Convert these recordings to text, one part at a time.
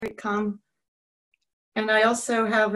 Come. And I also have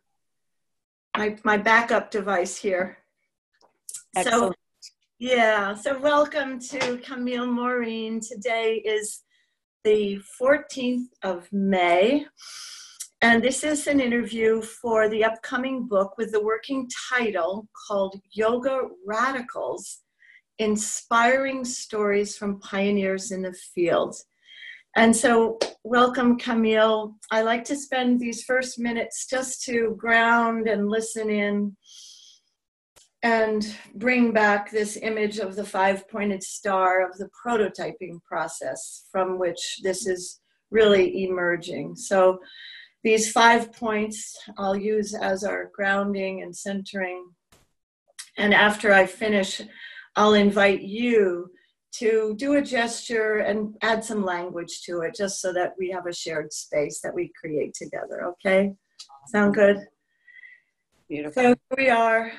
my backup device here. Excellent. So welcome to Camille Maureen. Today is the 14th of May, and this is an interview for the upcoming book with the working title called Yoga Radicals: Inspiring Stories from Pioneers in the Field. And so, welcome, Camille. I like to spend these first minutes just to ground and listen in and bring back this image of the five-pointed star of the prototyping process from which this is really emerging. So these 5 points I'll use as our grounding and centering. And after I finish, I'll invite you to do a gesture and add some language to it, just so that we have a shared space that we create together, okay? Sound good? Beautiful. So here we are,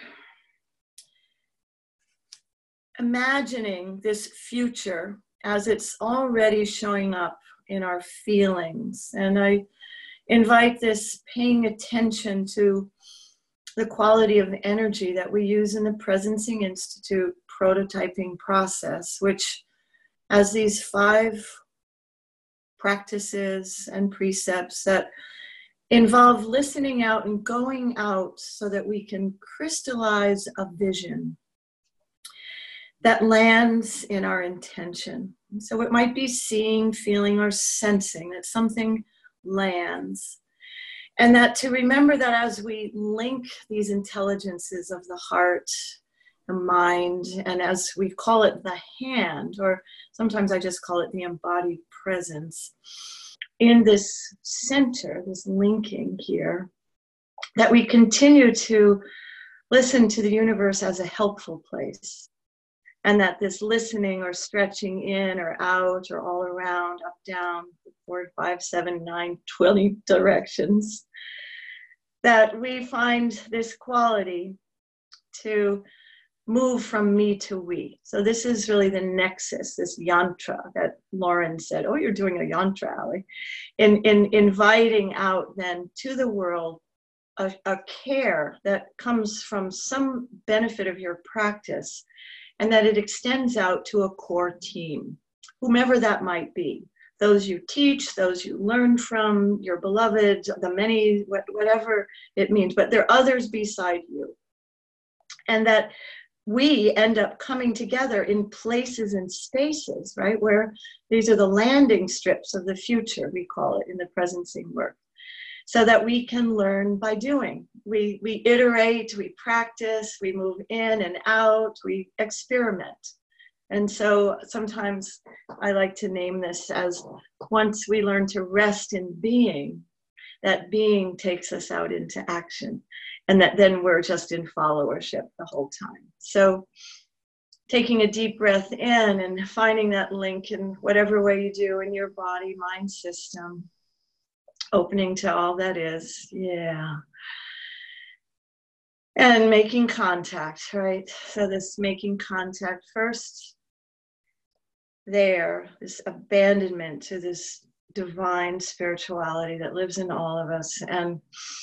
imagining this future as it's already showing up in our feelings. And I invite this paying attention to the quality of energy that we use in the Presencing Institute prototyping process, which has these 5 practices and precepts that involve listening out and going out so that we can crystallize a vision that lands in our intention. So it might be seeing, feeling, or sensing that something lands. And that to remember that as we link these intelligences of the heart, the mind, and as we call it the hand, or sometimes I just call it the embodied presence, in this center, this linking here, that we continue to listen to the universe as a helpful place. And that this listening or stretching in or out or all around, up, down, 4, 5, 7, 9, 20 directions, that we find this quality to move from me to we. So this is really the nexus, this yantra that Lauren said, oh, you're doing a yantra, Ali. In inviting out then to the world a care that comes from some benefit of your practice, and that it extends out to a core team, whomever that might be. Those you teach, those you learn from, your beloved, the many, whatever it means, but there are others beside you. And that we end up coming together in places and spaces, right, where these are the landing strips of the future, we call it in the Presencing work, so that we can learn by doing. We iterate, we practice, we move in and out, we experiment. And so sometimes I like to name this as once we learn to rest in being, that being takes us out into action, and that then we're just in followership the whole time. So taking a deep breath in and finding that link in whatever way you do in your body, mind system, opening to all that is, yeah. And making contact, right? So this making contact first, there, this abandonment to this divine spirituality that lives in all of us, and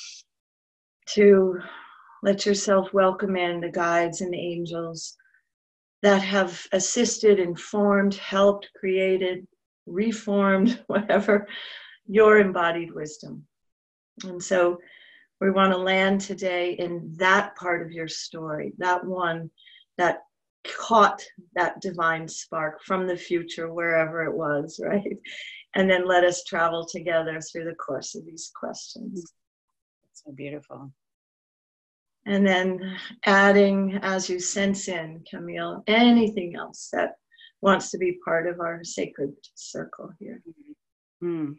to let yourself welcome in the guides and angels that have assisted, informed, helped, created, reformed, whatever, your embodied wisdom. And so we want to land today in that part of your story, that one that caught that divine spark from the future, wherever it was, right? And then let us travel together through the course of these questions. So beautiful. And then adding, as you sense in, Camille, anything else that wants to be part of our sacred circle here. Mm.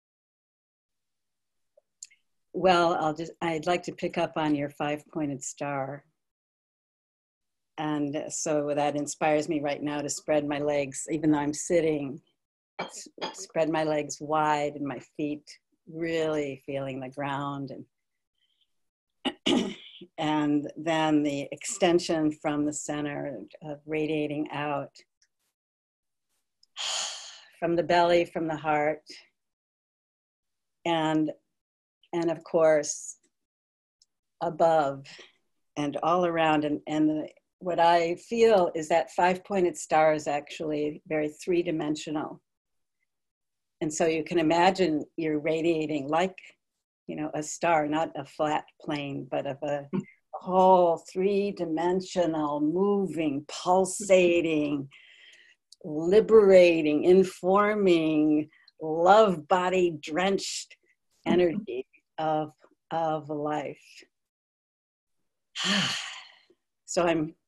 Well, I'd like to pick up on your 5-pointed star. And so that inspires me right now to spread my legs, even though I'm sitting, spread my legs wide and my feet really feeling the ground. And then the extension from the center of radiating out from the belly, from the heart, and of course above and all around. What I feel is that 5-pointed star is actually very three-dimensional. And so you can imagine you're radiating like, you know, a star, not a flat plane, but of a whole three-dimensional, moving, pulsating, liberating, informing, love body drenched energy of life. So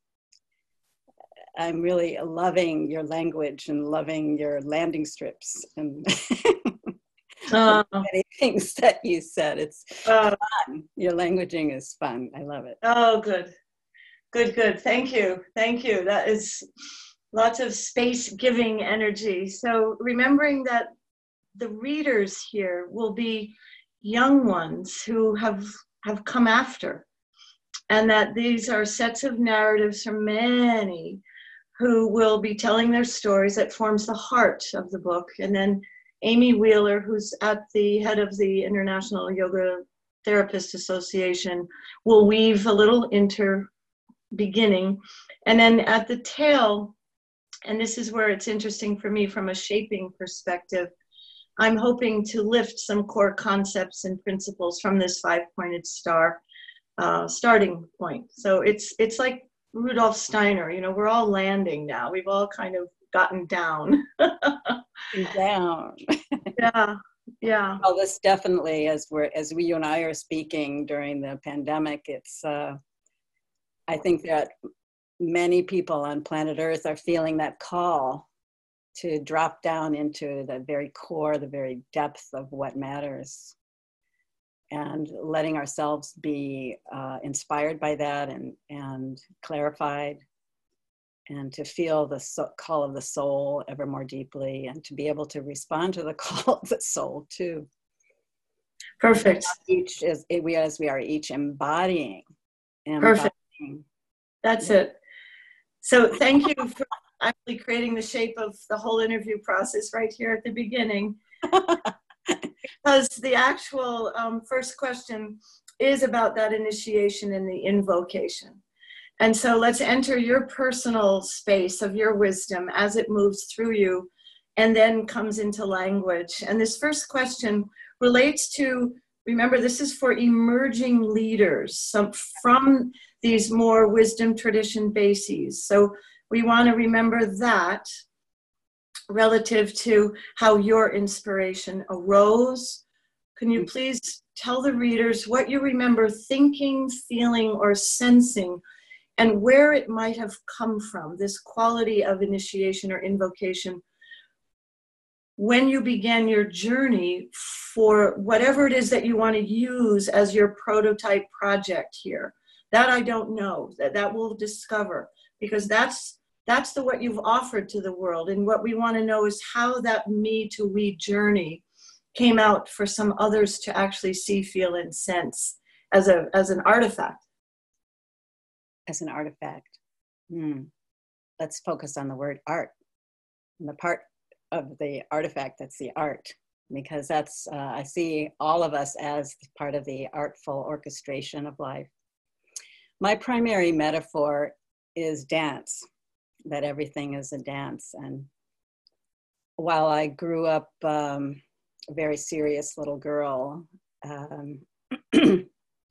I'm really loving your language and loving your landing strips and many things that you said. It's fun. Your languaging is fun. I love it. Oh, good. Good. Thank you. That is lots of space-giving energy. So remembering that the readers here will be young ones who have come after, and that these are sets of narratives from many who will be telling their stories that forms the heart of the book. And then Amy Wheeler, who's at the head of the International Yoga Therapist Association, will weave a little beginning. And then at the tail, and this is where it's interesting for me from a shaping perspective, I'm hoping to lift some core concepts and principles from this 5-pointed star starting point. So it's like Rudolf Steiner, you know, we're all landing now. We've all kind of gotten down. Down. Yeah. Well, this definitely, as you and I are speaking during the pandemic, it's, I think that many people on planet Earth are feeling that call to drop down into the very core, the very depth of what matters, and letting ourselves be inspired by that and clarified, and to feel the call of the soul ever more deeply, and to be able to respond to the call of the soul too. Perfect. As we are each embodying. Perfect. That's it. So thank you for actually creating the shape of the whole interview process right here at the beginning. Because the actual first question is about that initiation and the invocation. And so let's enter your personal space of your wisdom as it moves through you and then comes into language. And this first question relates to, remember, this is for emerging leaders from these more wisdom tradition bases. So we want to remember that relative to how your inspiration arose. Can you please tell the readers what you remember thinking, feeling, or sensing, and where it might have come from, this quality of initiation or invocation, when you began your journey for whatever it is that you want to use as your prototype project here? That I don't know. That we'll discover, because that's what you've offered to the world. And what we want to know is how that me to we journey came out for some others to actually see, feel, and sense as an artifact. As an artifact. Let's focus on the word art, and the part of the artifact that's the art, because that's, I see all of us as part of the artful orchestration of life. My primary metaphor is dance, that everything is a dance. And while I grew up a very serious little girl, I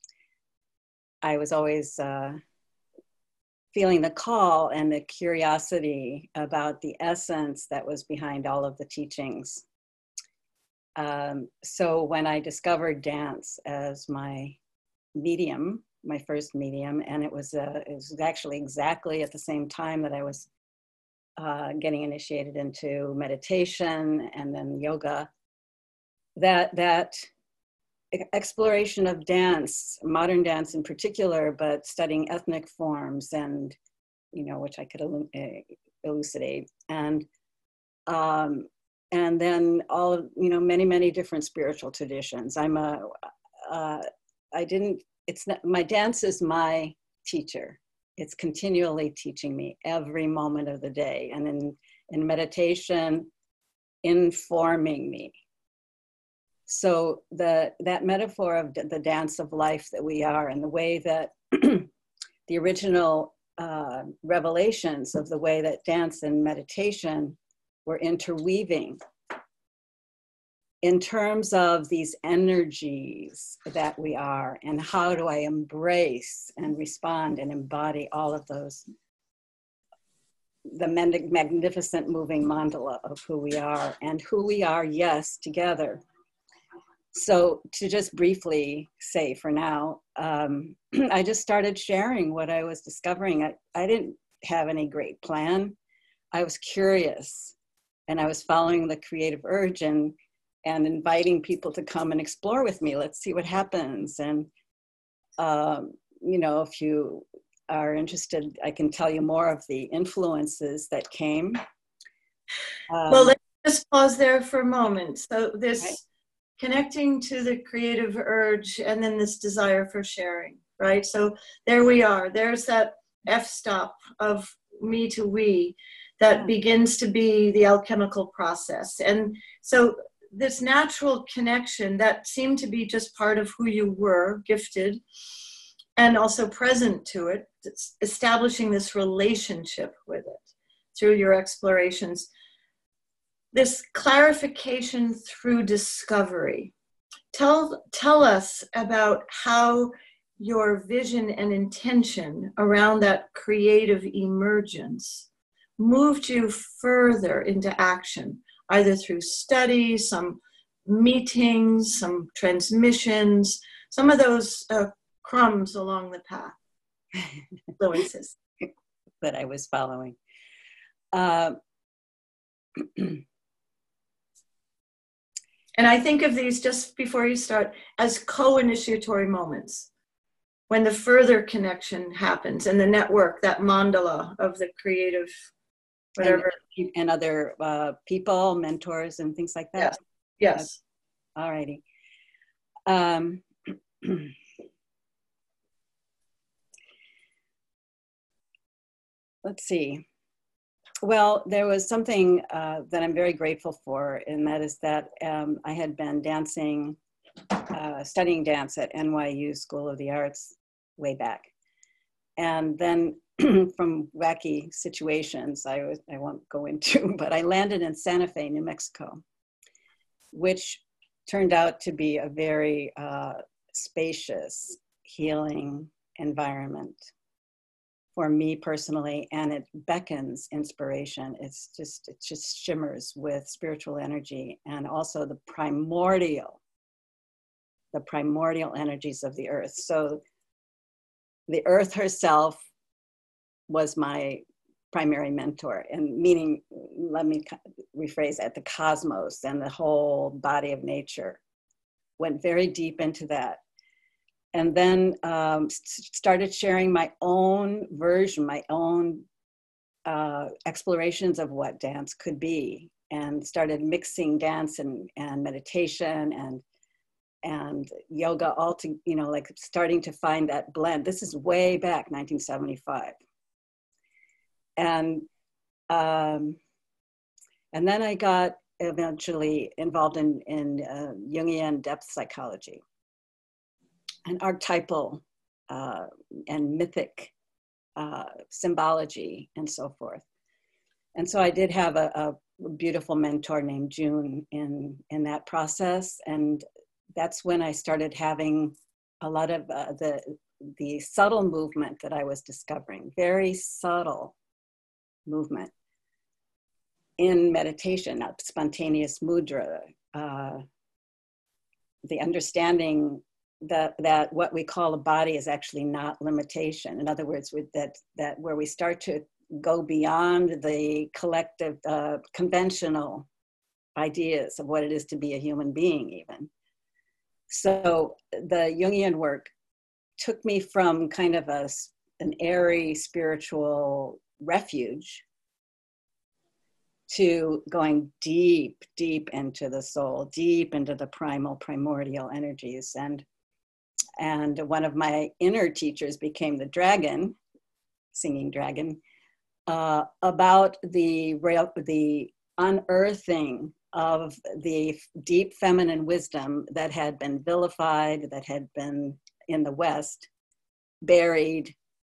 was always feeling the call and the curiosity about the essence that was behind all of the teachings. So when I discovered dance as my medium, my first medium, and it was actually exactly at the same time that I was getting initiated into meditation and then yoga, that exploration of dance, modern dance in particular, but studying ethnic forms and, you know, which I could elucidate, and then all of, you know, many different spiritual traditions. My dance is my teacher. It's continually teaching me every moment of the day, and in meditation, informing me. So that metaphor of the dance of life that we are, and the way that the original revelations of the way that dance and meditation were interweaving in terms of these energies that we are, and how do I embrace and respond and embody all of those, the magnificent moving mandala of who we are, and who we are, yes, together. So to just briefly say for now, I just started sharing what I was discovering. I didn't have any great plan. I was curious, and I was following the creative urge and inviting people to come and explore with me. Let's see what happens. And, you know, if you are interested, I can tell you more of the influences that came. Well, let's just pause there for a moment. So this, right. Connecting to the creative urge, and then this desire for sharing, right? So there we are. There's that f-stop of me to we that begins to be the alchemical process. And so this natural connection that seemed to be just part of who you were, gifted, and also present to it, establishing this relationship with it through your explorations. This clarification through discovery. Tell us about how your vision and intention around that creative emergence moved you further into action, either through study, some meetings, some transmissions, some of those crumbs along the path, influences that I was following. And I think of these, just before you start, as co-initiatory moments, when the further connection happens and the network, that mandala of the creative, whatever. And other people, mentors, and things like that. Yes. All righty. Let's see. Well, there was something that I'm very grateful for, and that is that I had been dancing, studying dance at NYU School of the Arts way back. And then from wacky situations I won't go into, but I landed in Santa Fe, New Mexico, which turned out to be a very spacious, healing environment for me personally, and it beckons inspiration. It just shimmers with spiritual energy, and also the primordial energies of the earth. So the earth herself was my primary mentor, and meaning, let me rephrase that, the cosmos and the whole body of nature. Went very deep into that. And then started sharing my own version, my own explorations of what dance could be, and started mixing dance and meditation and yoga, all to, you know, like starting to find that blend. This is way back, 1975. And then I got eventually involved in Jungian depth psychology, and archetypal and mythic symbology, and so forth. And so I did have a beautiful mentor named June in that process. And that's when I started having a lot of the subtle movement that I was discovering, very subtle movement in meditation, not spontaneous mudra, the understanding that what we call a body is actually not limitation. In other words, with that where we start to go beyond the collective, conventional ideas of what it is to be a human being even. So the Jungian work took me from kind of an airy spiritual refuge to going deep, deep into the soul, deep into the primordial energies. And one of my inner teachers became the dragon, singing dragon, about the unearthing of the deep feminine wisdom that had been vilified, that had been in the West, buried,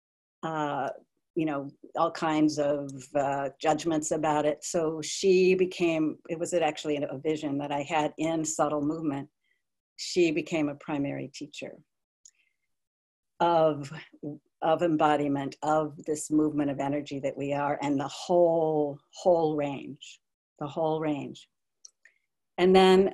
all kinds of judgments about it. So she became, it was actually a vision that I had in subtle movement. She became a primary teacher of embodiment of this movement of energy that we are, and the whole range. And then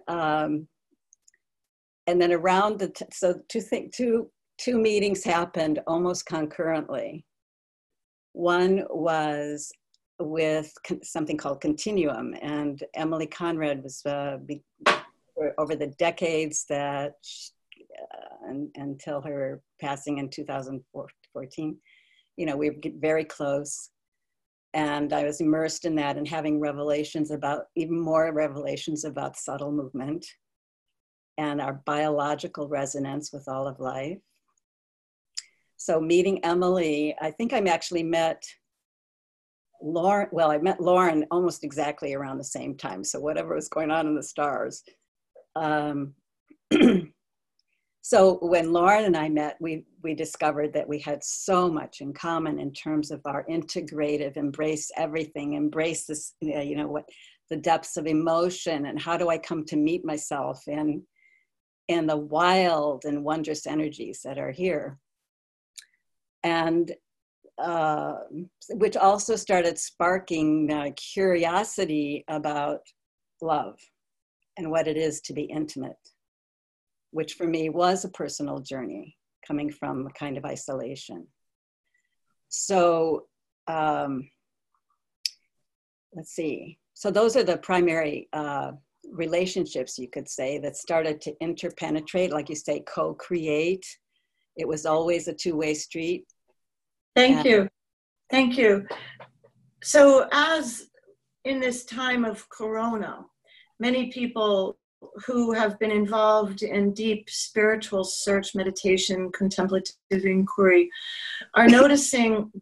around two meetings happened almost concurrently. One was with something called Continuum, and Emily Conrad was over the decades that until her passing in 2014, we were very close. And I was immersed in that and having even more revelations about subtle movement and our biological resonance with all of life. So meeting Emily, I think I actually met Lauren, I met Lauren almost exactly around the same time. So whatever was going on in the stars. So when Lauren and I met, we discovered that we had so much in common in terms of our integrative, embrace everything, embrace this, what the depths of emotion, and how do I come to meet myself and the wild and wondrous energies that are here. And which also started sparking curiosity about love and what it is to be intimate, which for me was a personal journey coming from a kind of isolation. So let's see. So those are the primary relationships, you could say, that started to interpenetrate, like you say, co-create. It was always a two-way street. Thank you. So as in this time of Corona, many people who have been involved in deep spiritual search, meditation, contemplative inquiry, are noticing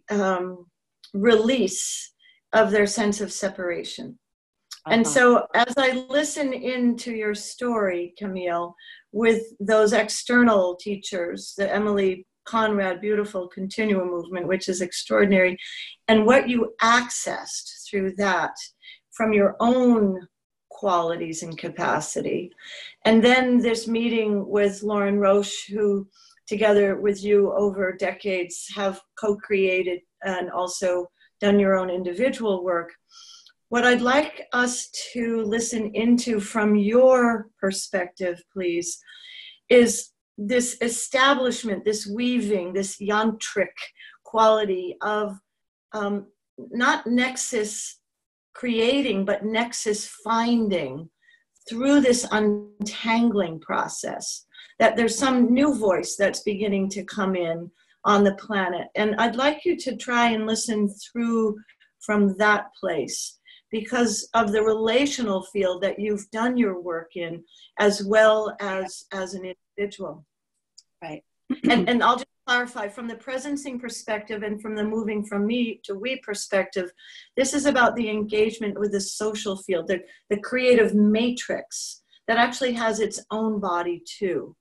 release of their sense of separation. And so as I listen into your story, Camille, with those external teachers, the Emily Conrad Beautiful Continuum movement, which is extraordinary, and what you accessed through that from your own qualities and capacity. And then this meeting with Lauren Roche, who together with you over decades have co-created and also done your own individual work. What I'd like us to listen into from your perspective, please, is this establishment, this weaving, this yantric quality of not nexus creating, but nexus finding through this untangling process, that there's some new voice that's beginning to come in on the planet. And I'd like you to try and listen through from that place, because of the relational field that you've done your work in, as well as an individual. Right. And I'll just clarify, from the presencing perspective and from the moving from me to we perspective, this is about the engagement with the social field, the creative matrix that actually has its own body too.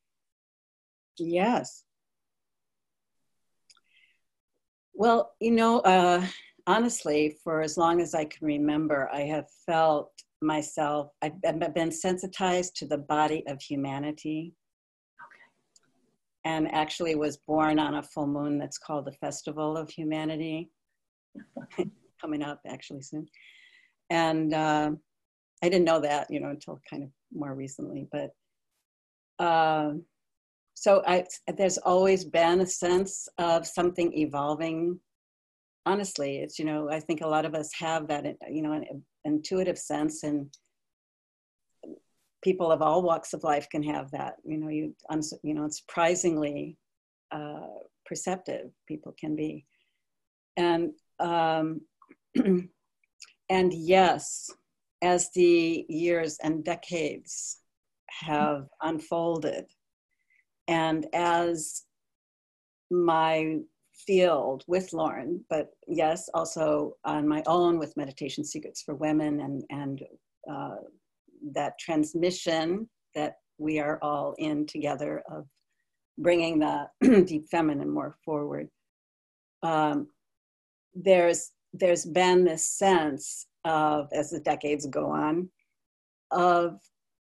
Yes. Well, honestly, for as long as I can remember, I have felt myself, I've been sensitized to the body of humanity. And actually was born on a full moon that's called the Festival of Humanity, coming up actually soon. And I didn't know that, until kind of more recently. But so there's always been a sense of something evolving. Honestly, it's, I think a lot of us have that, an intuitive sense, and people of all walks of life can have that. It's surprisingly perceptive people can be. And and yes, as the years and decades have unfolded, and as my field with Lauren, but yes, also on my own with Meditation Secrets for Women and that transmission that we are all in together of bringing the deep feminine more forward. There's been this sense of, as the decades go on, of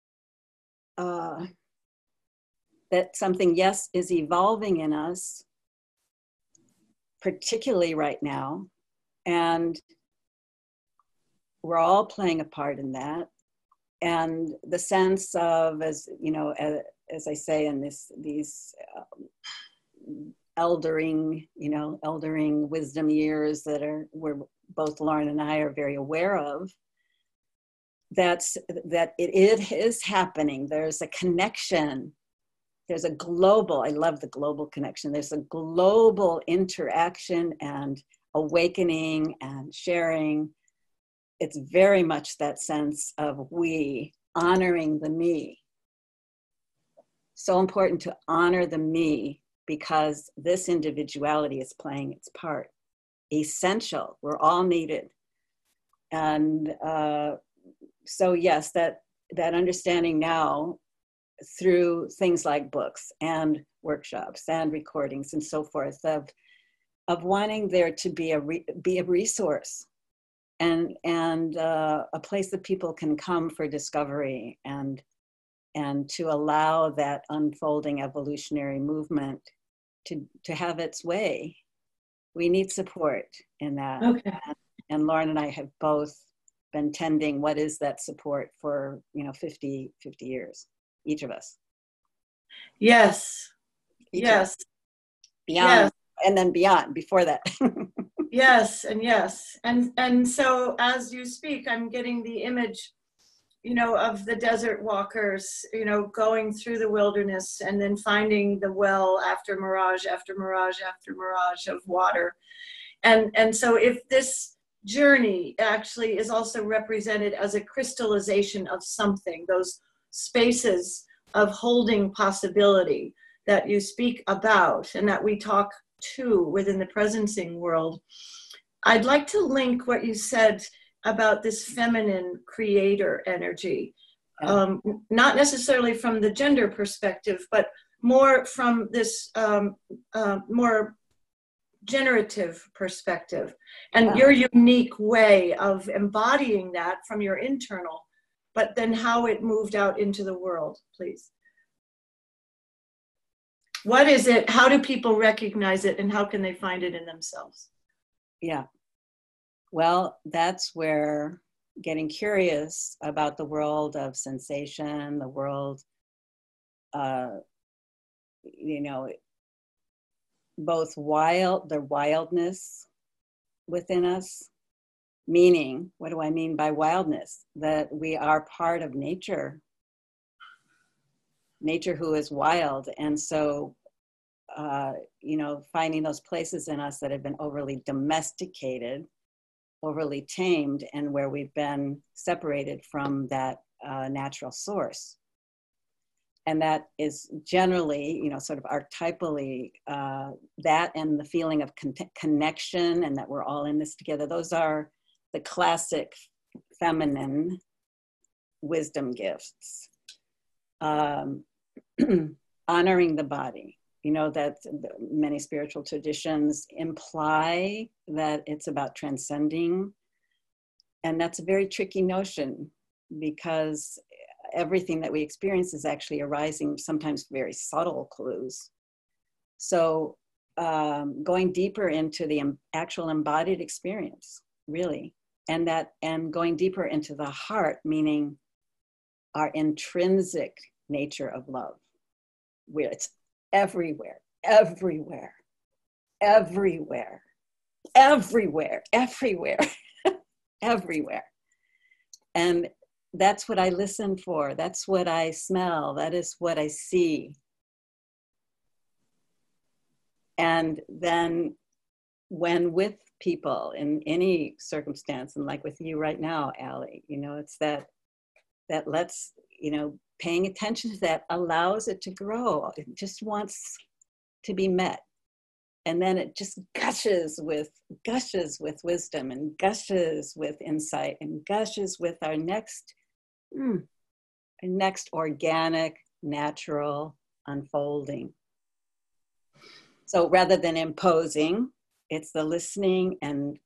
that something, yes, is evolving in us, particularly right now, and we're all playing a part in that. And the sense of, as you know, as I say in these eldering wisdom years that we're both, Lauren and I, are very aware of, that it is happening. There's a connection. There's a global, I love the global connection. There's a global interaction and awakening and sharing. It's very much that sense of we honoring the me. So important to honor the me, because this individuality is playing its part. Essential, we're all needed. And so yes, that understanding now through things like books and workshops and recordings and so forth of wanting there to be a resource and a place that people can come for discovery and to allow that unfolding evolutionary movement to have its way. We need support in that. Okay. And Lauren and I have both been tending what is that support for 50 years, each of us. Yes. Yes. Beyond, yes. And then beyond, before that. Yes, and yes. And so as you speak, I'm getting the image, of the desert walkers, going through the wilderness and then finding the well after mirage, after mirage, after mirage of water. And so if this journey actually is also represented as a crystallization of something, those spaces of holding possibility that you speak about and that we talk to within the presencing world, I'd like to link what you said about this feminine creator energy, not necessarily from the gender perspective, but more from this more generative perspective, and your unique way of embodying that from your internal, but then how it moved out into the world, please. What is it? How do people recognize it, and how can they find it in themselves? Yeah. Well, that's where getting curious about the world of sensation, the world, both the wildness within us, meaning, what do I mean by wildness? That we are part of nature who is wild. And so, finding those places in us that have been overly domesticated, overly tamed, and where we've been separated from that natural source. And that is generally, sort of archetypally, that and the feeling of connection and that we're all in this together. Those are the classic feminine wisdom gifts. Honoring the body. That many spiritual traditions imply that it's about transcending. And that's a very tricky notion, because everything that we experience is actually arising sometimes very subtle clues. So going deeper into the actual embodied experience, really, and going deeper into the heart, meaning our intrinsic nature of love, where it's everywhere, everywhere, everywhere, everywhere, everywhere, everywhere. And that's what I listen for. That's what I smell. That is what I see. And then when with people in any circumstance, and like with you right now, Allie, it's that lets, paying attention to that allows it to grow. It just wants to be met. And then it just gushes with wisdom and gushes with insight and gushes with our next next organic, natural unfolding. So rather than imposing, it's the listening and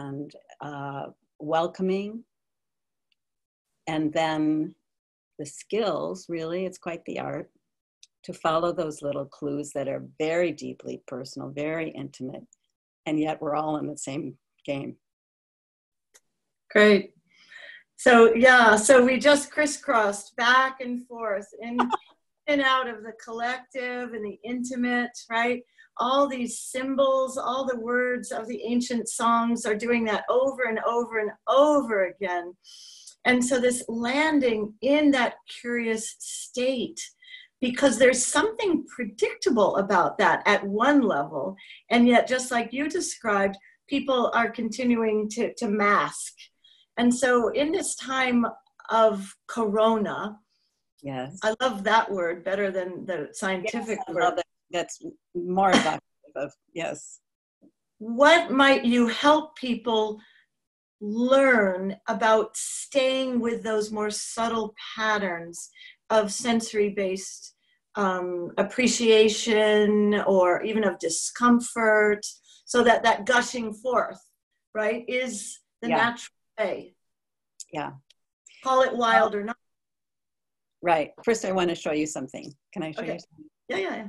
welcoming, and then the skills. Really, it's quite the art to follow those little clues that are very deeply personal, very intimate, and yet we're all in the same game. Great. So yeah, so we just crisscrossed back and forth in and out of the collective and the intimate, right? All these symbols, all the words of the ancient songs are doing that over and over and over again. And so this landing in that curious state, because there's something predictable about that at one level, and yet just like you described, people are continuing to mask. And so in this time of Corona, yes, I love that word better than the scientific word. Love it. That's more evocative of, yes. What might you help people learn about staying with those more subtle patterns of sensory-based appreciation, or even of discomfort, so that that gushing forth, right, is the natural way? Yeah. Call it wild or not. Right. First, I want to show you something. Can I show you something? Yeah.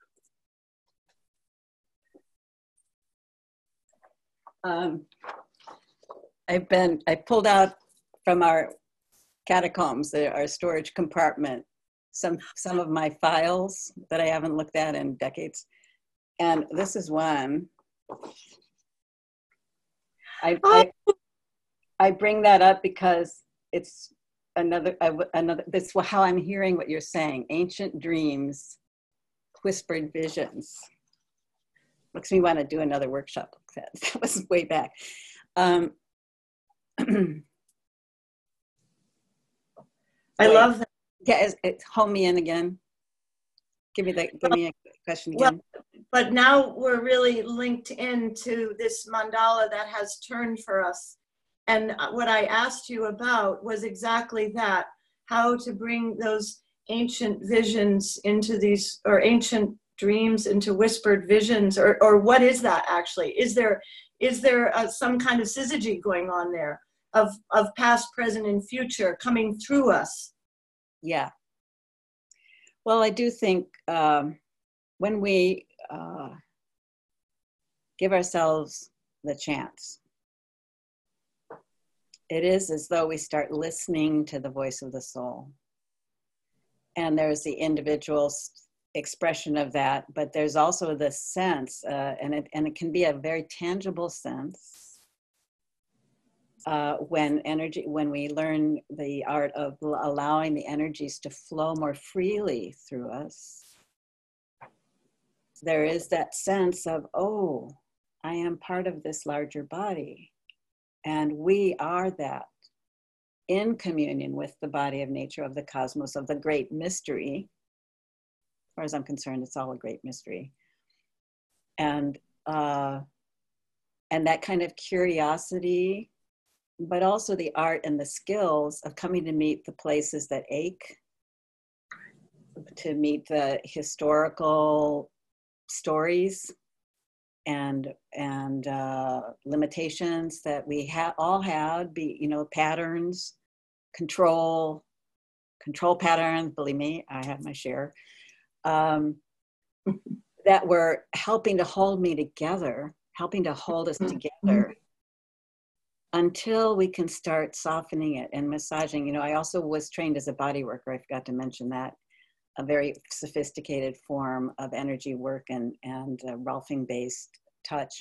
I pulled out from our catacombs, our storage compartment, some of my files that I haven't looked at in decades. And this is one. I bring that up because it's another, this is how I'm hearing what you're saying. Ancient dreams, whispered visions. Makes me want to do another workshop like that. That was way back. I love that. Yeah, it's home me in again. Give me a question again. Well, but now we're really linked into this mandala that has turned for us. And what I asked you about was exactly that, how to bring those ancient visions into these, or ancient dreams into whispered visions, or what is that actually? Is there some kind of syzygy going on there of past, present, and future coming through us? Yeah. Well, I do think when we give ourselves the chance, it is as though we start listening to the voice of the soul. And there's the individual expression of that, but there's also the sense, and it can be a very tangible sense when we learn the art of allowing the energies to flow more freely through us. There is that sense of, oh, I am part of this larger body. And we are that, in communion with the body of nature, of the cosmos, of the great mystery. As far as I'm concerned, it's all a great mystery. And that kind of curiosity, but also the art and the skills of coming to meet the places that ache, to meet the historical stories and limitations that we all had, patterns, control patterns. Believe me, I have my share, that were helping to hold me together, helping to hold us together until we can start softening it and massaging. I also was trained as a body worker. I forgot to mention that. A very sophisticated form of energy work and Rolfing-based touch.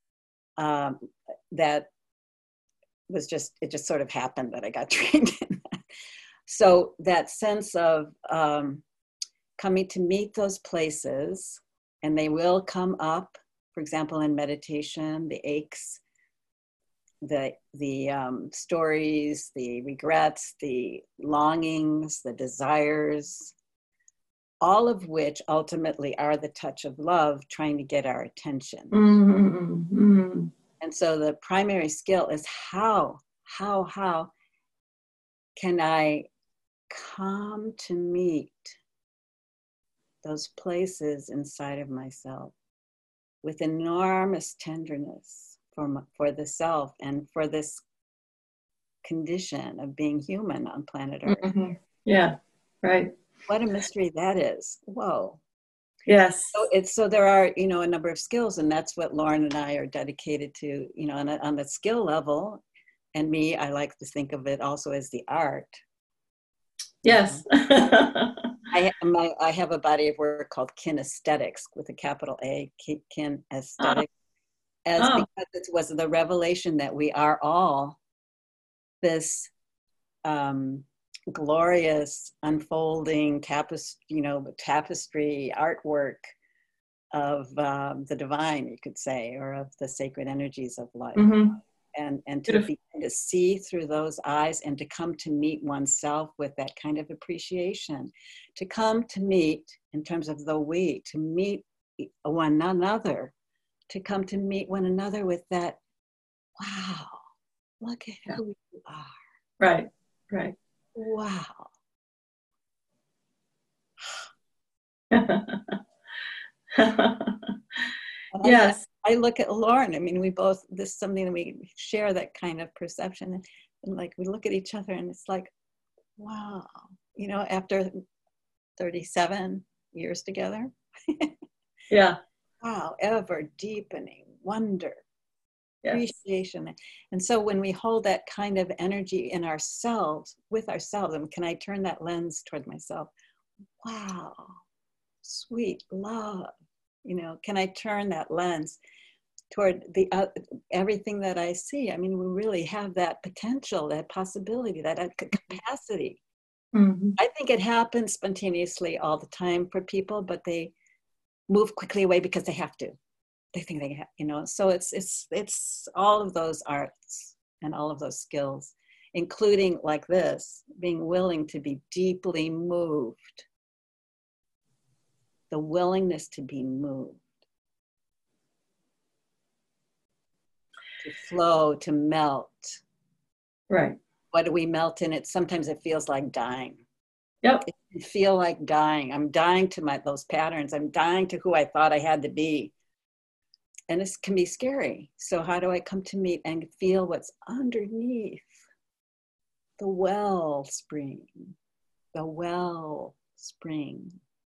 That was it just sort of happened that I got trained in that. So that sense of coming to meet those places, and they will come up, for example, in meditation, the aches, the stories, the regrets, the longings, the desires, all of which ultimately are the touch of love trying to get our attention. Mm-hmm. And so the primary skill is how can I come to meet those places inside of myself with enormous tenderness for the self and for this condition of being human on planet Earth. Mm-hmm. Yeah, right. What a mystery that is. Whoa. Yes. So there are, you know, a number of skills, and that's what Lauren and I are dedicated to, you know, on the skill level. And me, I like to think of it also as the art. Yes. I have a body of work called kinesthetics with a capital A, kinesthetic, because it was the revelation that we are all this glorious unfolding tapestry artwork of the divine, you could say, or of the sacred energies of life. Mm-hmm. And to begin to see through those eyes and to come to meet oneself with that kind of appreciation, to come to meet in terms of the we, to meet one another, to come to meet one another with that, wow, look at who you are. Right, right. Wow. Yes. I look at Lauren. I mean, this is something that we share, that kind of perception. And like, we look at each other and it's like, wow, you know, after 37 years together. Yeah. Wow, ever deepening wonder, appreciation. And so when we hold that kind of energy in ourselves, with ourselves, and can I turn that lens toward myself? Wow, sweet love. You know, can I turn that lens toward the everything that I see? I mean, we really have that potential, that possibility, that capacity. Mm-hmm. I think it happens spontaneously all the time for people, but they move quickly away because they have to. They think they have, you know. So it's all of those arts and all of those skills, including like this, being willing to be deeply moved. The willingness to be moved, to flow, to melt. Right. What do we melt in? Sometimes it feels like dying. Yep. It can feel like dying. I'm dying to those patterns. I'm dying to who I thought I had to be. And it can be scary. So how do I come to meet and feel what's underneath the wellspring? The wellspring.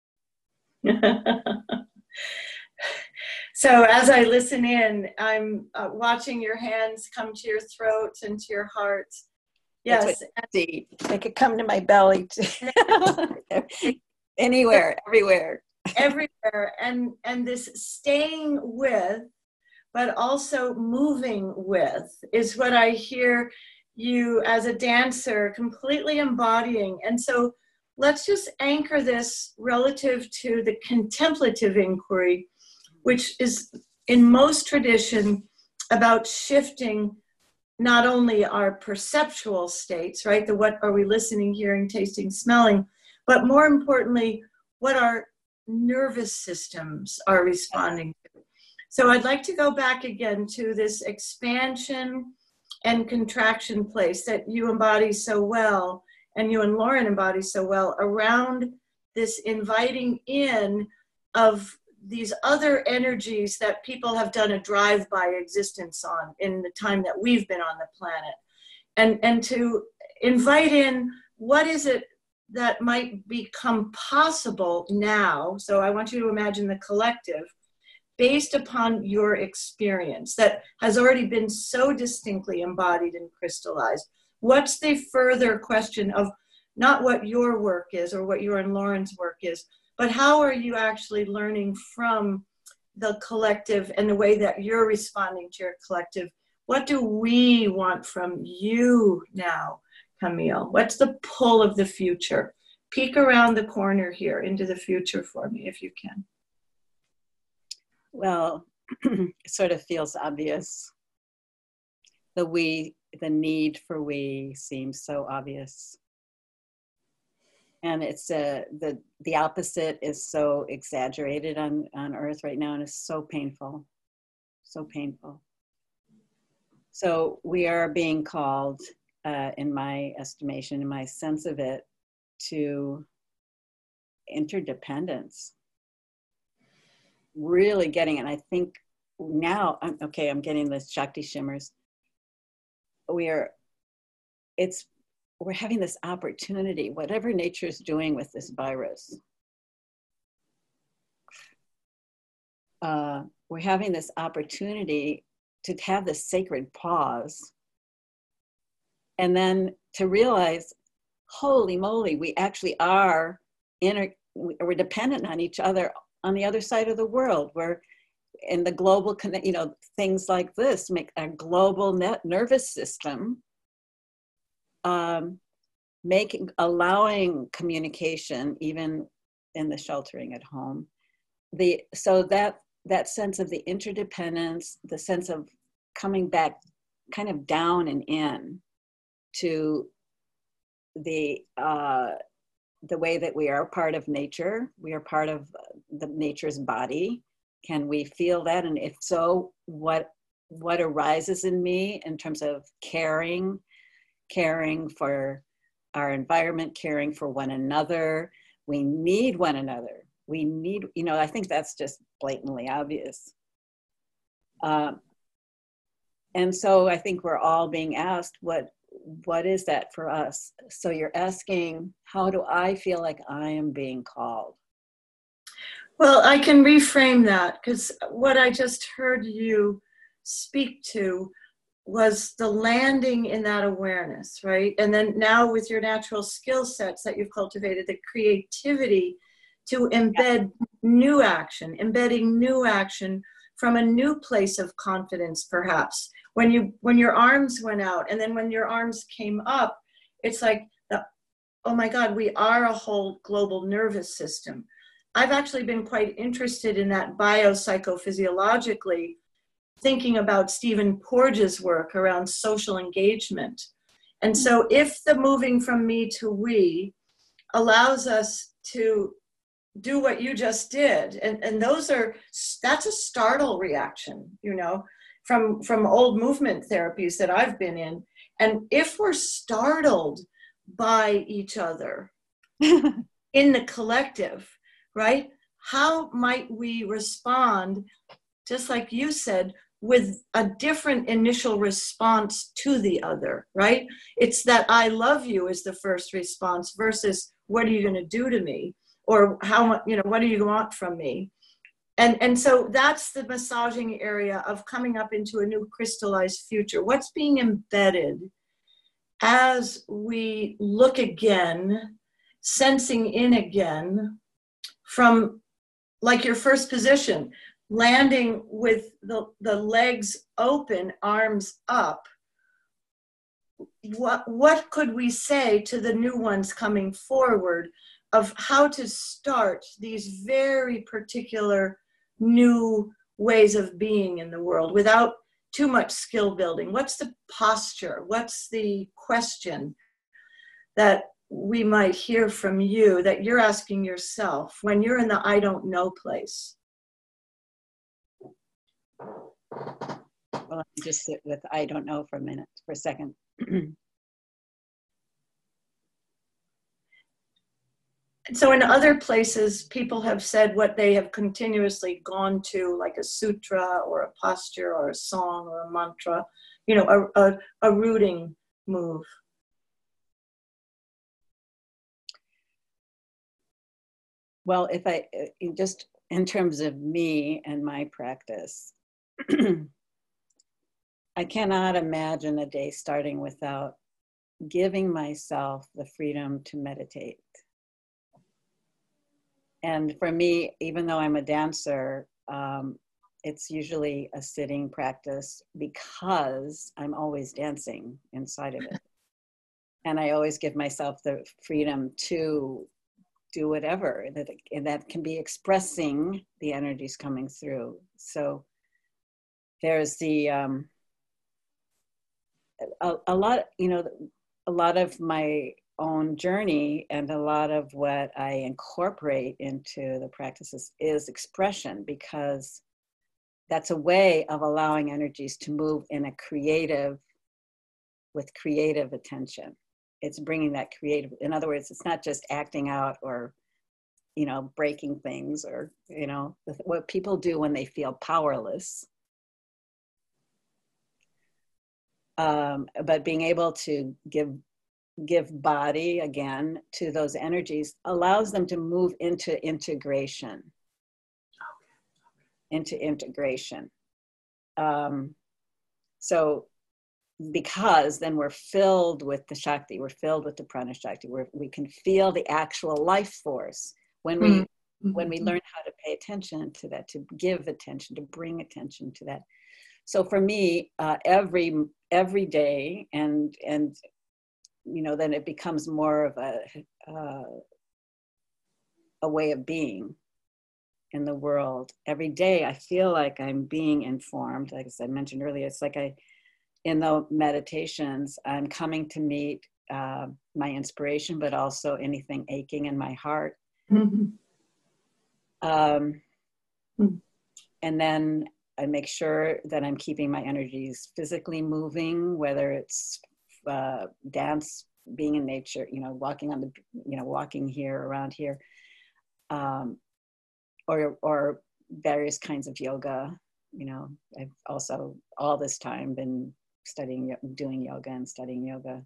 So as I listen in, I'm watching your hands come to your throat and to your heart. Yes. See, they could come to my belly too. Anywhere, everywhere. Everywhere. And this staying with, but also moving with, is what I hear you as a dancer completely embodying. And so let's just anchor this relative to the contemplative inquiry, which is in most tradition about shifting not only our perceptual states, right? The what are we listening, hearing, tasting, smelling, but more importantly, what our nervous systems are responding to. So I'd like to go back again to this expansion and contraction place that you embody so well, and you and Lauren embody so well, around this inviting in of these other energies that people have done a drive-by existence on in the time that we've been on the planet. And to invite in what is it that might become possible now. So I want you to imagine the collective based upon your experience that has already been so distinctly embodied and crystallized. What's the further question of not what your work is or what your and Lauren's work is, but how are you actually learning from the collective and the way that you're responding to your collective? What do we want from you now, Camille? What's the pull of the future? Peek around the corner here into the future for me, if you can. Well, it sort of feels obvious. The need for we seems so obvious. And it's the opposite is so exaggerated on Earth right now, and it's so painful, so painful. So we are being called, in my estimation, in my sense of it, to interdependence, really getting it. And I think now, I'm getting the Shakti shimmers. We're having this opportunity, whatever nature is doing with this virus. We're having this opportunity to have this sacred pause, and then to realize, holy moly, we actually are we're dependent on each other on the other side of the world. We're in the global, things like this make a global nervous system, allowing communication even in the sheltering at home. So that sense of the interdependence, the sense of coming back kind of down and in to the way that we are part of nature, we are part of the nature's body. Can we feel that? And if so, what arises in me in terms of caring for our environment, caring for one another? We need one another. We need, I think that's just blatantly obvious. And so I think we're all being asked, what is that for us? So you're asking, how do I feel like I am being called? Well, I can reframe that, because what I just heard you speak to was the landing in that awareness, right? And then now with your natural skill sets that you've cultivated, the creativity to embed new action, embedding new action from a new place of confidence, perhaps. When your arms went out, and then when your arms came up, it's like, oh my God, we are a whole global nervous system. I've actually been quite interested in that biopsychophysiologically, thinking about Stephen Porges' work around social engagement. And so if the moving from me to we allows us to do what you just did, and that's a startle reaction, from old movement therapies that I've been in. And if we're startled by each other in the collective, right? How might we respond, just like you said, with a different initial response to the other, right? It's that I love you is the first response versus what are you going to do to me? Or how much, what do you want from me? And so that's the massaging area of coming up into a new crystallized future. What's being embedded as we look again, sensing in again from like your first position, landing with the legs open, arms up. What could we say to the new ones coming forward of how to start these very particular new ways of being in the world without too much skill building? What's the posture? What's the question that we might hear from you that you're asking yourself when you're in the I don't know place? Well, just sit with I don't know for a second. So in other places, people have said what they have continuously gone to, like a sutra or a posture or a song or a mantra, a rooting move. Well, if I just in terms of me and my practice, I cannot imagine a day starting without giving myself the freedom to meditate. And for me, even though I'm a dancer, it's usually a sitting practice because I'm always dancing inside of it. And I always give myself the freedom to do whatever that can be expressing the energies coming through. So there's a lot of my own journey and a lot of what I incorporate into the practices is expression, because that's a way of allowing energies to move in with creative attention. it's bringing that creative, in other words, it's not just acting out or, you know, breaking things or, you know, what people do when they feel powerless. But being able to give body again to those energies allows them to move into integration. Into integration. So because then we're filled with the Shakti, we're filled with the Prana Shakti, we can feel the actual life force when we when we learn how to pay attention to that, to give attention, to bring attention to that. So for me, every day, and you know, then it becomes more of a way of being in the world. Every day, I feel like I'm being informed. Like as I mentioned earlier, it's like in the meditations, I'm coming to meet my inspiration, but also anything aching in my heart. And then I make sure that I'm keeping my energies physically moving, whether it's dance, being in nature, you know, walking on the, you know, walking here, around here, or various kinds of yoga. You know, I've also all this time been doing yoga and studying yoga.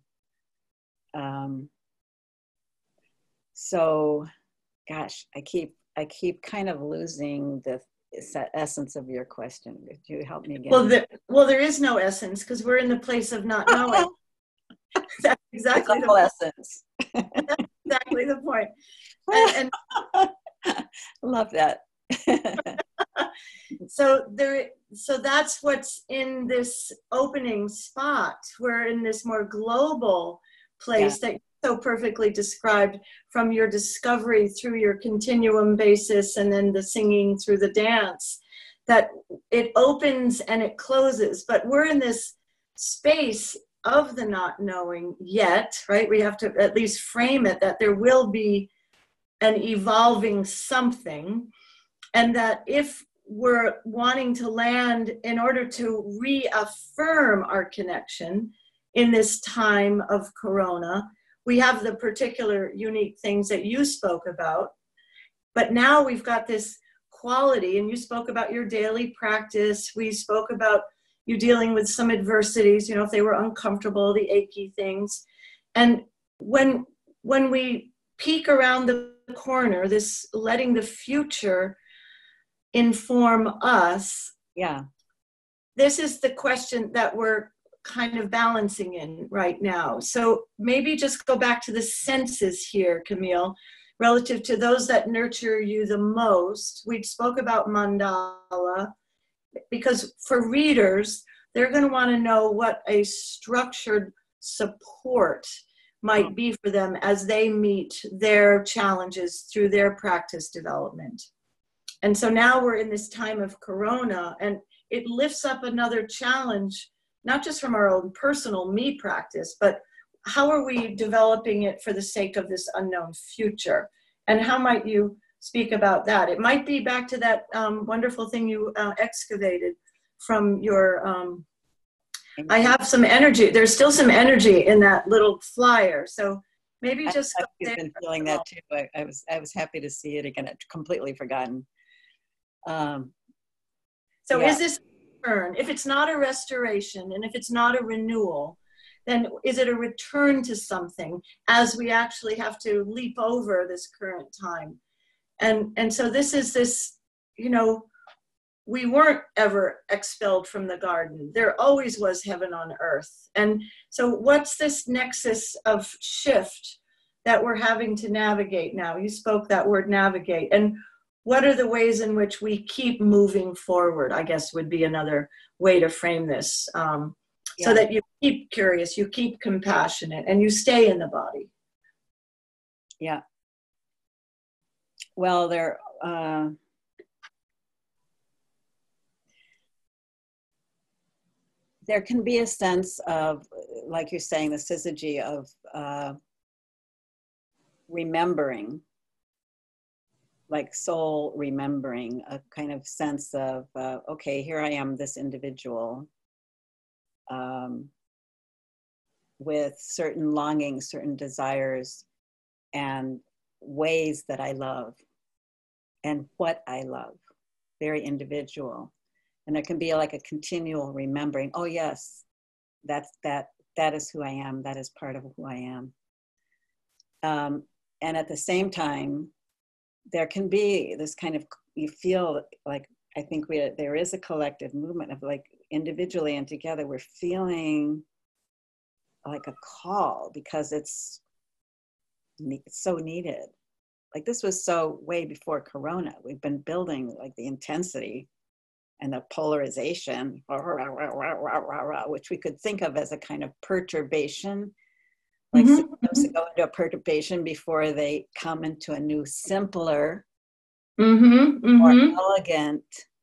So, gosh, I keep kind of losing the essence of your question. Could you help me again? Well, there is no essence because we're in the place of not knowing. That's exactly the essence. That's exactly the point. And love that. So that's what's in this opening spot. We're in this more global place that you so perfectly described, from your discovery through your continuum basis and then the singing through the dance, that it opens and it closes. But we're in this space of the not knowing yet, right? We have to at least frame it that there will be an evolving something, and that if we're wanting to land in order to reaffirm our connection in this time of Corona, we have the particular unique things that you spoke about. But now we've got this quality, and you spoke about your daily practice. We spoke about you dealing with some adversities, you know, if they were uncomfortable, the achy things. And when we peek around the corner, this letting the future inform us. Yeah. This is the question that we're kind of balancing in right now. So maybe just go back to the senses here, Camille, relative to those that nurture you the most. We spoke about mandala, because for readers, they're going to want to know what a structured support might be for them as they meet their challenges through their practice development. And so now we're in this time of Corona, and it lifts up another challenge, not just from our own personal me practice, but how are we developing it for the sake of this unknown future? And how might you speak about that? It might be back to that wonderful thing you excavated from your, I have some energy. There's still some energy in that little flyer. So maybe just I've been feeling that too. I was happy to see it again. I'd completely forgotten. So is this a return? If it's not a restoration and if it's not a renewal, then is it a return to something as we actually have to leap over this current time? And so this is this, you know, we weren't ever expelled from the garden. There always was heaven on earth. And so what's this nexus of shift that we're having to navigate now? You spoke that word, navigate. And what are the ways in which we keep moving forward, I guess would be another way to frame this, so that you keep curious, you keep compassionate, and you stay in the body. Yeah. Well, there can be a sense of, like you're saying, the syzygy of remembering, like soul remembering, a kind of sense of, okay, here I am, this individual. with certain longings, certain desires, and ways that I love and what I love, very individual. And there can be like a continual remembering, oh yes, that is who I am, that is part of who I am. And at the same time, there can be this kind of, you feel like, I think there is a collective movement of like individually and together, we're feeling like a call because it's so needed. Like this was so way before Corona. We've been building like the intensity and the polarization, which we could think of as a kind of perturbation. Like systems that go into a perturbation before they come into a new, simpler, more elegant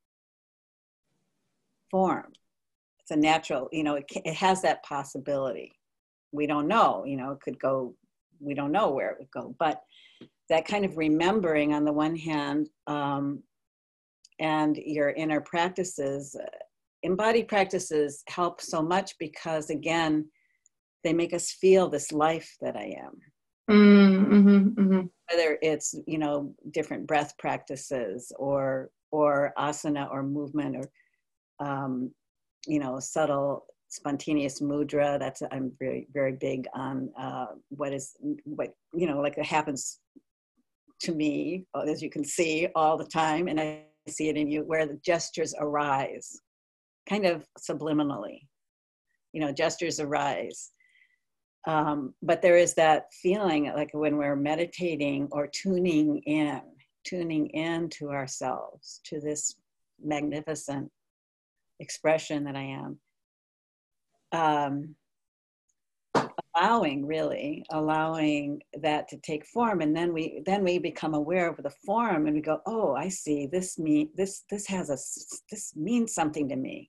form. It's a natural, it has that possibility. We don't know, it could go, we don't know where it would go, but that kind of remembering on the one hand, and your inner practices, embodied practices help so much because again, they make us feel this life that I am. Whether it's, different breath practices or asana or movement or, subtle spontaneous mudra. I'm very, very big on what like it happens to me, as you can see all the time. And I see it in you where the gestures arise kind of subliminally, gestures arise. But there is that feeling like when we're meditating or tuning in to ourselves, to this magnificent expression that I am, allowing that to take form. And then we become aware of the form and we go, oh, I see, this means something to me.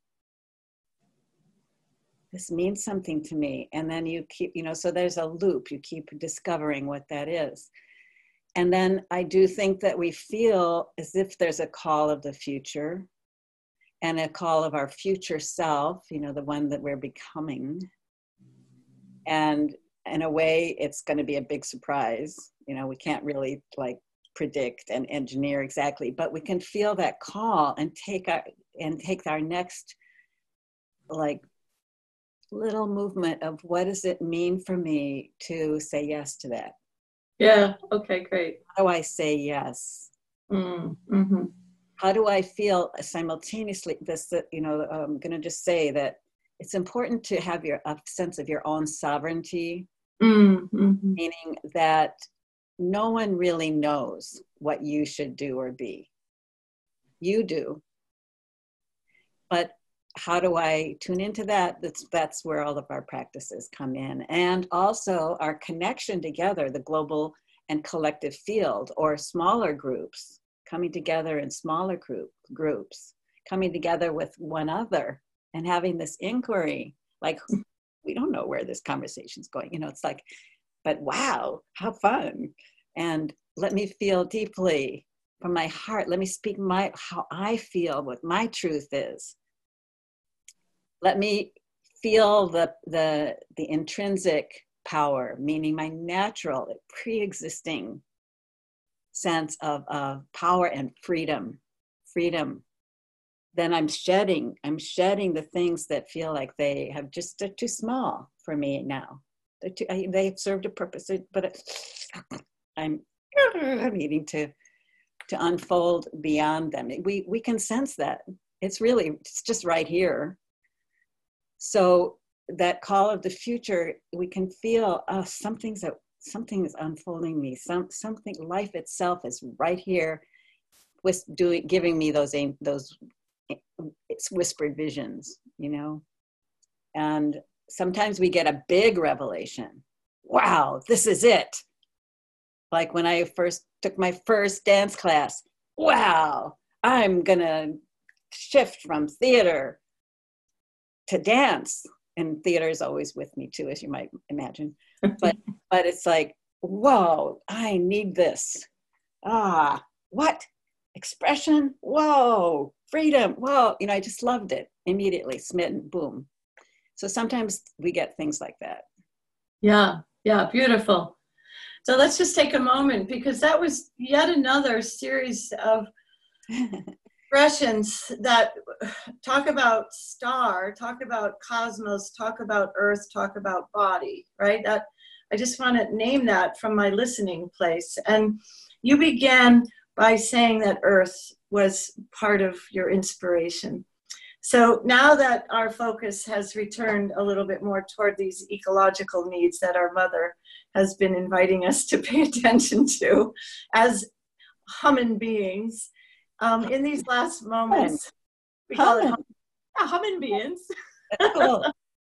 This means something to me. And then you keep, so there's a loop, you keep discovering what that is. And then I do think that we feel as if there's a call of the future and a call of our future self, the one that we're becoming. And in a way, it's going to be a big surprise. We can't really like predict and engineer exactly, but we can feel that call and take our next like little movement of what does it mean for me to say yes to that? Yeah. Okay, great. How do I say yes? How do I feel simultaneously this, I'm going to just say that it's important to have a sense of your own sovereignty, meaning that no one really knows what you should do or be. You do. But how do I tune into that? That's where all of our practices come in. And also our connection together, the global and collective field, or smaller groups, coming together in smaller groups, coming together with one other and having this inquiry, like, we don't know where this conversation's going. It's like, but wow, how fun. And let me feel deeply from my heart. Let me speak how I feel, what my truth is. Let me feel the intrinsic power, meaning my natural, pre-existing sense of power and freedom. Then I'm shedding the things that feel like they're too small for me now. They've served a purpose, but I'm needing to unfold beyond them. We can sense that. It's just right here. So that call of the future, we can feel something is unfolding me. Something, life itself is right here, giving me those it's whispered visions, and sometimes we get a big revelation. Wow, this is it. Like when I first took my first dance class, wow, I'm gonna shift from theater to dance. And theater is always with me too, as you might imagine. But it's like, whoa, I need this. What? Expression? Whoa, freedom, whoa. I just loved it. Immediately, smitten, boom. So sometimes we get things like that. Yeah, yeah, beautiful. So let's just take a moment, because that was yet another series of expressions that talk about star, talk about cosmos, talk about earth, talk about body, right? That I just want to name that from my listening place. And you began by saying that earth was part of your inspiration. So now that our focus has returned a little bit more toward these ecological needs that our mother has been inviting us to pay attention to as human beings, in these last moments, we call it human beings. Cool.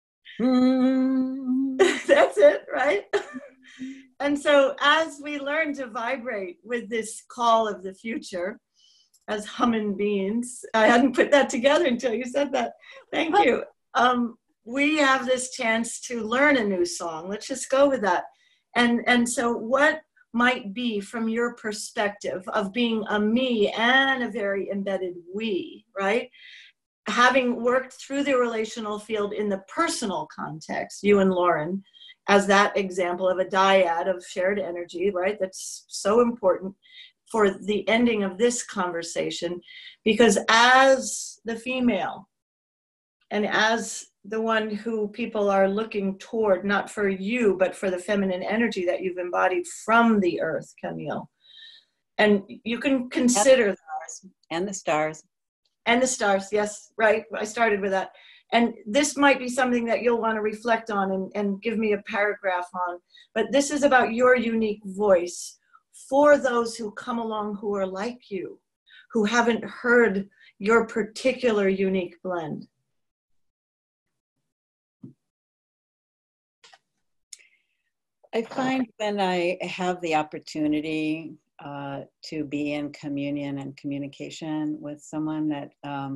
That's it, right? And so as we learn to vibrate with this call of the future, as human beings. I hadn't put that together until you said that. Thank you. We have this chance to learn a new song. Let's just go with that. And so what might be, from your perspective of being a me and a very embedded we, right? Having worked through the relational field in the personal context, you and Lauren, as that example of a dyad of shared energy, right? That's so important for the ending of this conversation, because as the female and as the one who people are looking toward, not for you, but for the feminine energy that you've embodied from the earth, Camille. And you can consider and the stars. And the stars, yes, right. I started with that. And this might be something that you'll want to reflect on and give me a paragraph on. But this is about your unique voice for those who come along who are like you, who haven't heard your particular unique blend. I find when I have the opportunity to be in communion and communication with someone that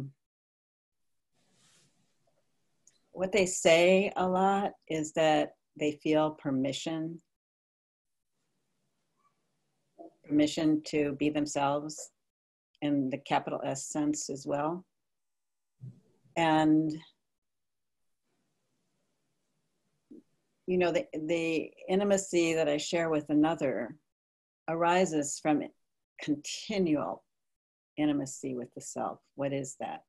what they say a lot is that they feel permission to be themselves in the capital S sense as well. And you know, the intimacy that I share with another arises from continual intimacy with the self. What is that?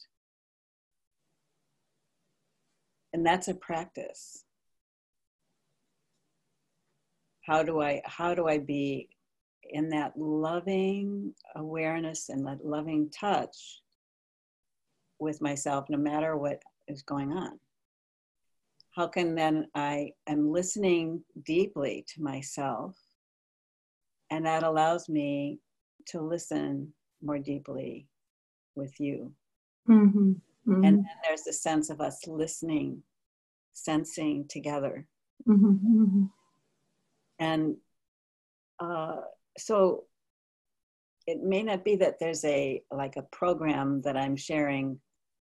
And that's a practice. How do I be in that loving awareness and that loving touch with myself, no matter what is going on? How can then I am listening deeply to myself, and that allows me to listen more deeply with you. Mm-hmm. Mm-hmm. And then there's the sense of us listening, sensing together. Mm-hmm. Mm-hmm. And so it may not be that there's a program that I'm sharing,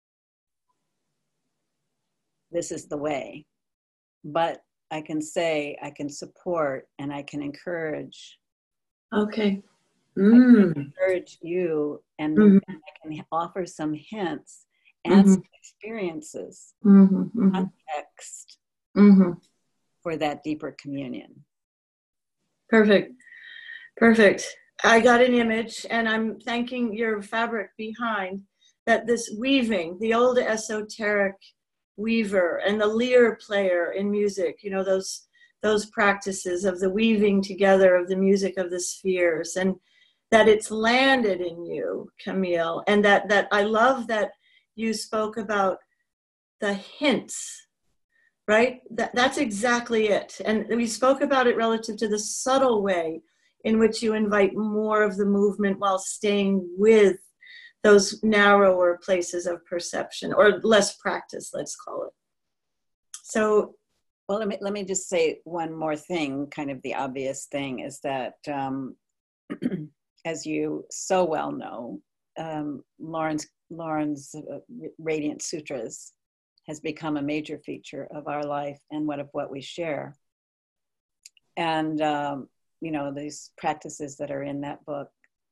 this is the way, but I can say, I can support and I can encourage. Okay. I can encourage you, and, and I can offer some hints and some experiences, context for that deeper communion. Perfect. Perfect. I got an image, and I'm thanking your fabric behind that. This weaving, the old esoteric weaver and the lyre player in music, you know, those practices of the weaving together of the music of the spheres, and that it's landed in you, Camille, and that I love that you spoke about the hints, right? That's exactly it. And we spoke about it relative to the subtle way in which you invite more of the movement while staying with those narrower places of perception, or less practice, let's call it. So, well, let me just say one more thing. Kind of the obvious thing is that, as you so well know, Lauren's Radiant Sutras has become a major feature of our life and what we share. And you know, these practices that are in that book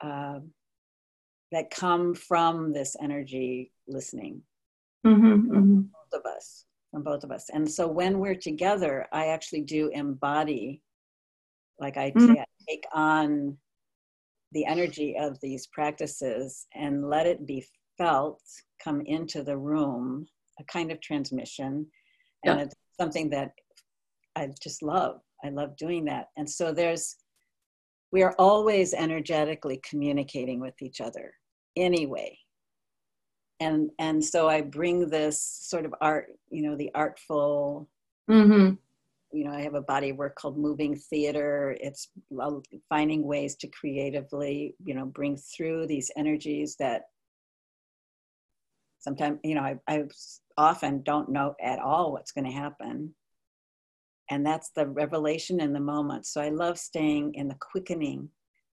that come from this energy listening, both of us. from both of us. And so when we're together, I actually do embody, like I take on the energy of these practices and let it be felt, come into the room, a kind of transmission. And it's something that I just love. I love doing that. And so we are always energetically communicating with each other anyway. And so I bring this sort of art, the artful, I have a body of work called Moving Theater. It's finding ways to creatively, bring through these energies that sometimes, I often don't know at all what's going to happen. And that's the revelation in the moment. So I love staying in the quickening,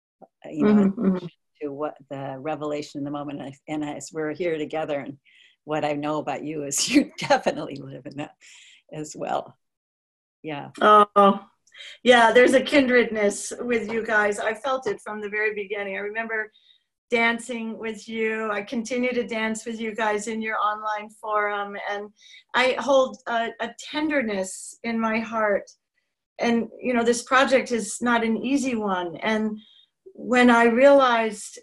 to what the revelation in the moment. And as we're here together, and what I know about you is you definitely live in that as well. Yeah. Oh, yeah, there's a kindredness with you guys. I felt it from the very beginning. I remember dancing with you. I continue to dance with you guys in your online forum. And I hold a tenderness in my heart. And, this project is not an easy one. And when I realized,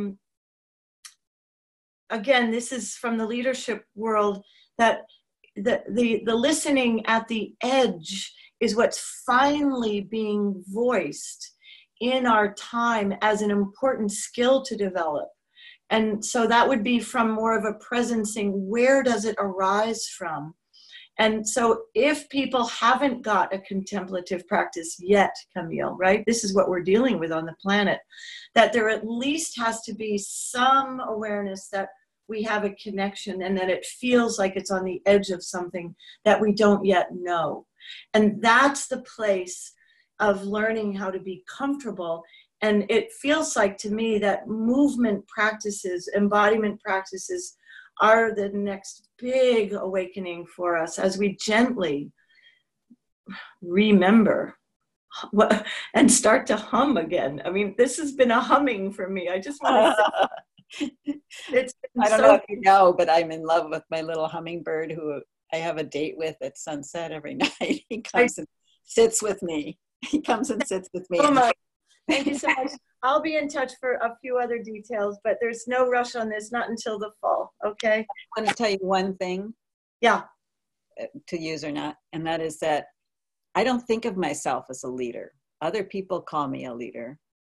again, this is from the leadership world, that the listening at the edge is what's finally being voiced in our time as an important skill to develop. And so that would be from more of a presencing, where does it arise from? And so if people haven't got a contemplative practice yet, Camille, right? This is what we're dealing with on the planet, that there at least has to be some awareness that we have a connection and that it feels like it's on the edge of something that we don't yet know. And that's the place of learning how to be comfortable. And it feels like to me that movement practices, embodiment practices are the next big awakening for us as we gently remember and start to hum again. I mean, this has been a humming for me. I just want to say, I don't know if you know, but I'm in love with my little hummingbird who I have a date with at sunset every night. He comes and sits with me. He comes and sits with me. Oh my, thank you so much. I'll be in touch for a few other details, but there's no rush on this, not until the fall, okay? I want to tell you one thing. Yeah. To use or not, and that is that I don't think of myself as a leader. Other people call me a leader.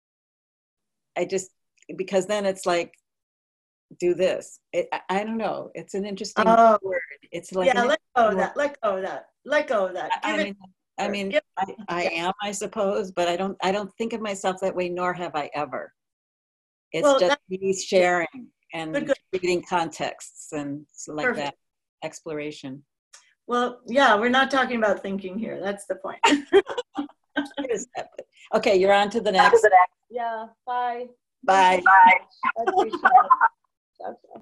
Because then it's like, do this. I don't know. It's an interesting word. It's like, let go of that. Let go of that. Let go of that. I am, I suppose, but I don't think of myself that way, nor have I ever. It's just me sharing and reading contexts and like that exploration. Well, yeah, we're not talking about thinking here. That's the point. Okay, you're on to the next. Yeah, bye. Bye. I appreciate it. Okay.